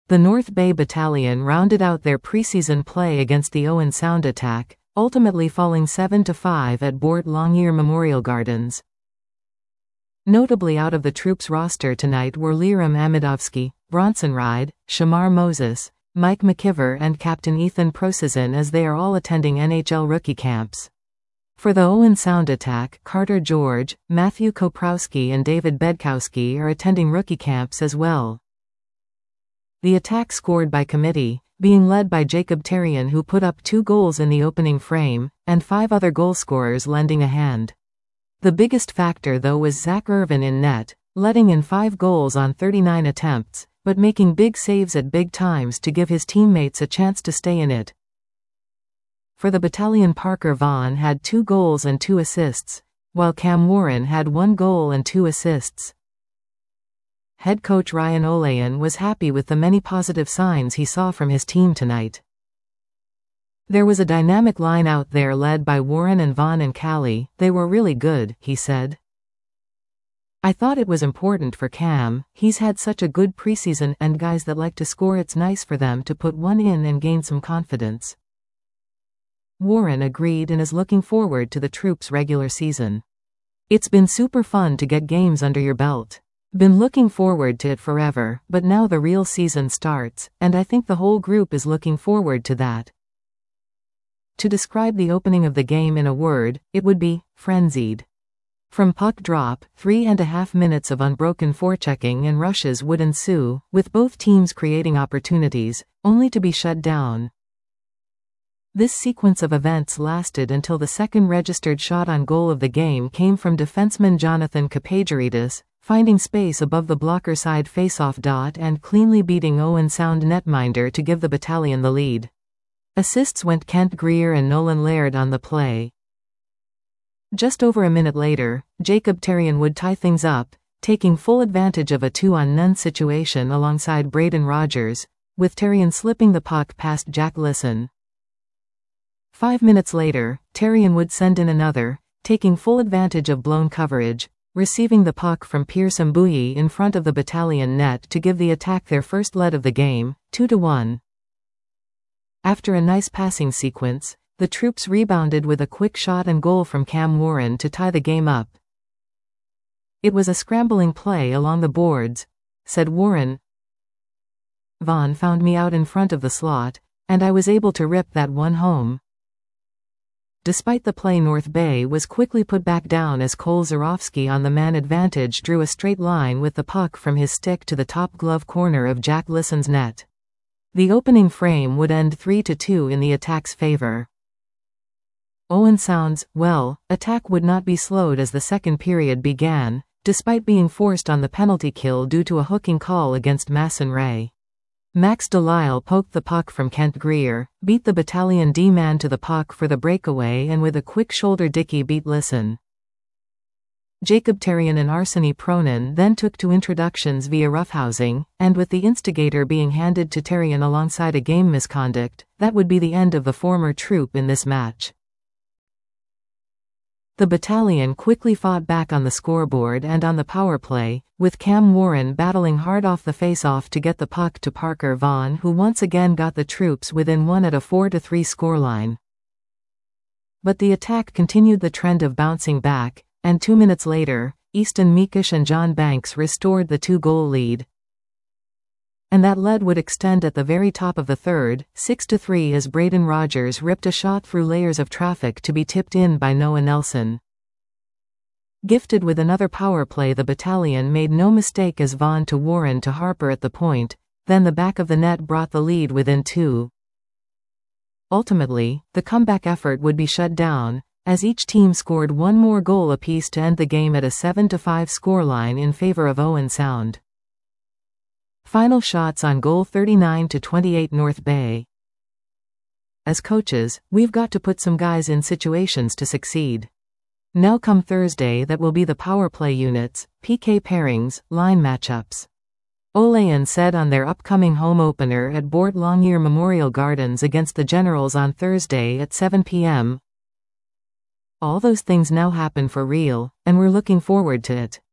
The North Bay Battalion rounded out their preseason play against the Owen Sound attack, ultimately falling 7-5 at Bort Longyear Memorial Gardens. Notably out of the troops roster tonight were Liram Amidovsky, Bronson Ride, Shamar Moses, Mike McKiver and Captain Ethan Prosizin, as they are all attending NHL rookie camps. For the Owen Sound attack, Carter George, Matthew Koprowski and David Bedkowski are attending rookie camps as well. The attack scored by committee, being led by Jacob Terrien, who put up 2 goals in the opening frame, and 5 other goalscorers lending a hand. The biggest factor though was Zach Irvin in net, letting in 5 goals on 39 attempts, but making big saves at big times to give his teammates a chance to stay in it. For the battalion, Parker Vaughan had 2 goals and 2 assists, while Cam Warren had 1 goal and 2 assists. Head coach Ryan Olayan was happy with the many positive signs he saw from his team tonight. There was a dynamic line out there led by Warren and Vaughan and Callie. They were really good, he said. I thought it was important for Cam, he's had such a good preseason, and guys that like to score, it's nice for them to put one in and gain some confidence. Warren agreed and is looking forward to the troops' regular season. It's been super fun to get games under your belt. Been looking forward to it forever, but now the real season starts, and I think the whole group is looking forward to that. To describe the opening of the game in a word, it would be frenzied. From puck drop, 3.5 minutes of unbroken forechecking and rushes would ensue, with both teams creating opportunities, only to be shut down. This sequence of events lasted until the second registered shot on goal of the game came from defenseman Jonathan Kapageridis, finding space above the blocker side faceoff dot and cleanly beating Owen Sound netminder to give the battalion the lead. Assists went Kent Greer and Nolan Laird on the play. Just over a minute later, Jacob Terrien would tie things up, taking full advantage of a 2-on-none situation alongside Braden Rogers, with Terrien slipping the puck past Jack Lisson. 5 minutes later, Terrien would send in another, taking full advantage of blown coverage, receiving the puck from Pierce Mbuyi in front of the battalion net to give the attack their first lead of the game, 2-1. After a nice passing sequence, the troops rebounded with a quick shot and goal from Cam Warren to tie the game up. It was a scrambling play along the boards, said Warren. Vaughan found me out in front of the slot, and I was able to rip that one home. Despite the play, North Bay was quickly put back down as Cole Zarofsky on the man advantage drew a straight line with the puck from his stick to the top glove corner of Jack Lisson's net. The opening frame would end 3-2 in the attack's favor. Owen Sound's, attack would not be slowed as the second period began, despite being forced on the penalty kill due to a hooking call against Masson Ray. Max Delisle poked the puck from Kent Greer, beat the battalion D-man to the puck for the breakaway, and with a quick shoulder dicky beat Lisson. Jacob Terrien and Arseny Pronin then took to introductions via roughhousing, and with the instigator being handed to Terrien alongside a game misconduct, that would be the end of the former troop in this match. The battalion quickly fought back on the scoreboard and on the power play, with Cam Warren battling hard off the face-off to get the puck to Parker Vaughan, who once again got the troops within 1 at a 4-3 scoreline. But the attack continued the trend of bouncing back, and 2 minutes later, Easton Meekish and John Banks restored the 2-goal lead. And that lead would extend at the very top of the third, 6-3, as Braden Rogers ripped a shot through layers of traffic to be tipped in by Noah Nelson. Gifted with another power play, the battalion made no mistake as Vaughan to Warren to Harper at the point, then the back of the net brought the lead within 2. Ultimately, the comeback effort would be shut down, as each team scored one more goal apiece to end the game at a 7-5 scoreline in favor of Owen Sound. Final shots on goal: 39-28 North Bay. As coaches, we've got to put some guys in situations to succeed. Now come Thursday, that will be the power play units, PK pairings, line matchups. Olayan said on their upcoming home opener at Bort Longyear Memorial Gardens against the Generals on Thursday at 7 p.m. All those things now happen for real, and we're looking forward to it.